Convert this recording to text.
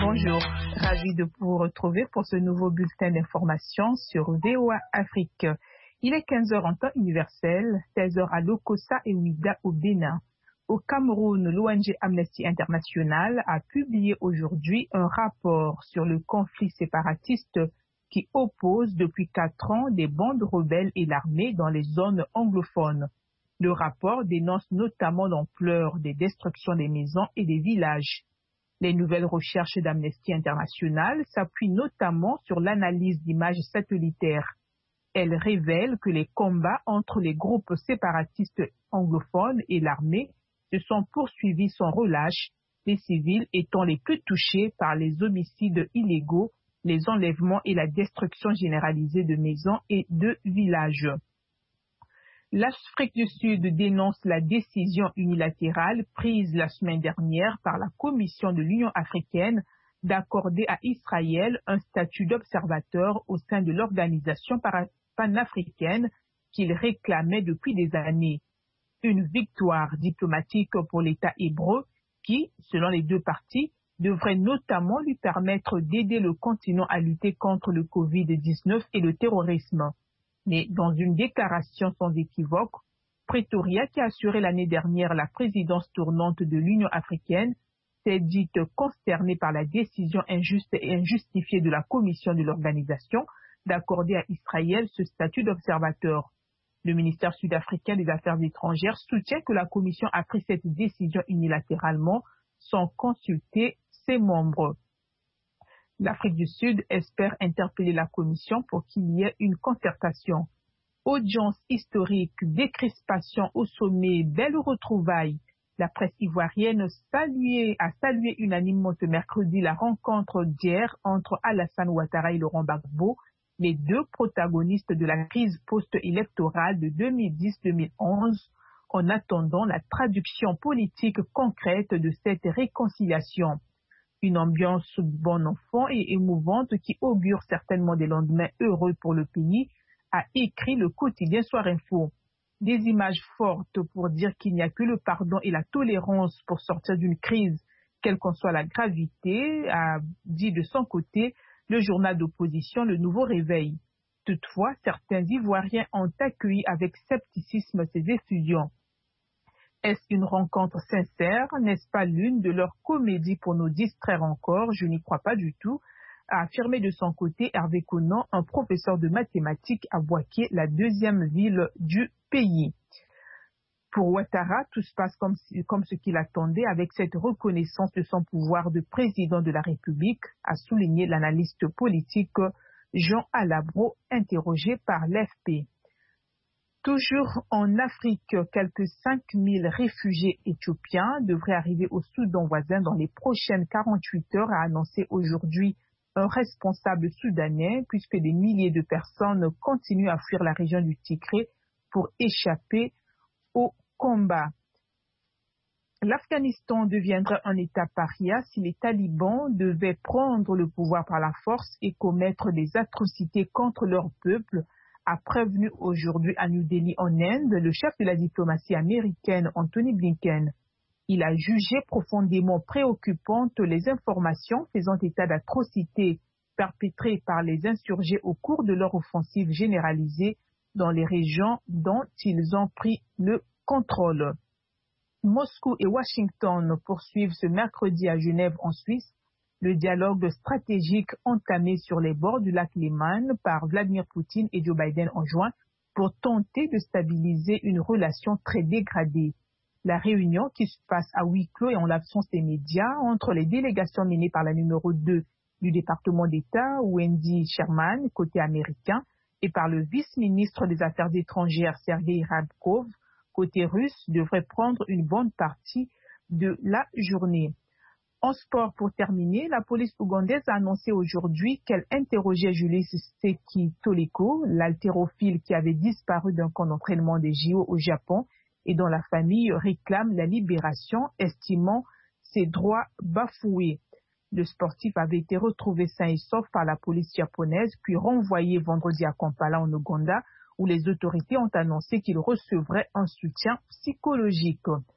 Bonjour, ravi de vous retrouver pour ce nouveau bulletin d'information sur VOA Afrique. Il est 15h en temps universel, 16h à Lokossa et Ouidah au Bénin. Au Cameroun, l'ONG Amnesty International a publié aujourd'hui un rapport sur le conflit séparatiste qui oppose depuis 4 ans des bandes rebelles et l'armée dans les zones anglophones. Le rapport dénonce notamment l'ampleur des destructions des maisons et des villages. Les nouvelles recherches d'Amnesty International s'appuient notamment sur l'analyse d'images satellitaires. Elles révèlent que les combats entre les groupes séparatistes anglophones et l'armée se sont poursuivis sans relâche, les civils étant les plus touchés par les homicides illégaux, les enlèvements et la destruction généralisée de maisons et de villages. L'Afrique du Sud dénonce la décision unilatérale prise la semaine dernière par la Commission de l'Union africaine d'accorder à Israël un statut d'observateur au sein de l'organisation panafricaine qu'il réclamait depuis des années. Une victoire diplomatique pour l'État hébreu qui, selon les deux parties, devrait notamment lui permettre d'aider le continent à lutter contre le Covid-19 et le terrorisme. Mais dans une déclaration sans équivoque, Pretoria, qui a assuré l'année dernière la présidence tournante de l'Union africaine, s'est dite consternée par la décision injuste et injustifiée de la commission de l'organisation d'accorder à Israël ce statut d'observateur. Le ministère sud-africain des Affaires étrangères soutient que la commission a pris cette décision unilatéralement sans consulter ses membres. L'Afrique du Sud espère interpeller la Commission pour qu'il y ait une concertation. Audience historique, décrispation au sommet, belle retrouvaille. La presse ivoirienne a salué unanimement ce mercredi la rencontre d'hier entre Alassane Ouattara et Laurent Gbagbo, les deux protagonistes de la crise post-électorale de 2010-2011, en attendant la traduction politique concrète de cette réconciliation. Une ambiance bon enfant et émouvante qui augure certainement des lendemains heureux pour le pays, a écrit le quotidien Soir Info. Des images fortes pour dire qu'il n'y a que le pardon et la tolérance pour sortir d'une crise, quelle qu'en soit la gravité, a dit de son côté le journal d'opposition Le Nouveau Réveil. Toutefois, certains Ivoiriens ont accueilli avec scepticisme ces effusions. Est-ce une rencontre sincère? N'est-ce pas l'une de leurs comédies pour nous distraire encore? Je n'y crois pas du tout, a affirmé de son côté Hervé Conan, un professeur de mathématiques à Bouaké, la deuxième ville du pays. Pour Ouattara, tout se passe comme ce qu'il attendait avec cette reconnaissance de son pouvoir de président de la République, a souligné l'analyste politique Jean Alabro, interrogé par l'AFP. Toujours en Afrique, quelques 5000 réfugiés éthiopiens devraient arriver au Soudan voisin dans les prochaines 48 heures, a annoncé aujourd'hui un responsable soudanais, puisque des milliers de personnes continuent à fuir la région du Tigré pour échapper au combat. L'Afghanistan deviendrait un État paria si les talibans devaient prendre le pouvoir par la force et commettre des atrocités contre leur peuple, a prévenu aujourd'hui à New Delhi en Inde le chef de la diplomatie américaine Anthony Blinken. Il a jugé profondément préoccupantes les informations faisant état d'atrocités perpétrées par les insurgés au cours de leur offensive généralisée dans les régions dont ils ont pris le contrôle. Moscou et Washington poursuivent ce mercredi à Genève en Suisse le dialogue stratégique entamé sur les bords du lac Léman par Vladimir Poutine et Joe Biden en juin pour tenter de stabiliser une relation très dégradée. La réunion qui se passe à huis clos et en l'absence des médias entre les délégations menées par la numéro 2 du département d'État, Wendy Sherman, côté américain, et par le vice-ministre des Affaires étrangères, Sergei Rabkov, côté russe, devrait prendre une bonne partie de la journée. En sport, pour terminer, la police ougandaise a annoncé aujourd'hui qu'elle interrogeait Julius Seki Toleko, l'haltérophile qui avait disparu d'un camp d'entraînement des JO au Japon et dont la famille réclame la libération, estimant ses droits bafoués. Le sportif avait été retrouvé sain et sauf par la police japonaise, puis renvoyé vendredi à Kampala en Ouganda, où les autorités ont annoncé qu'il recevrait un soutien psychologique.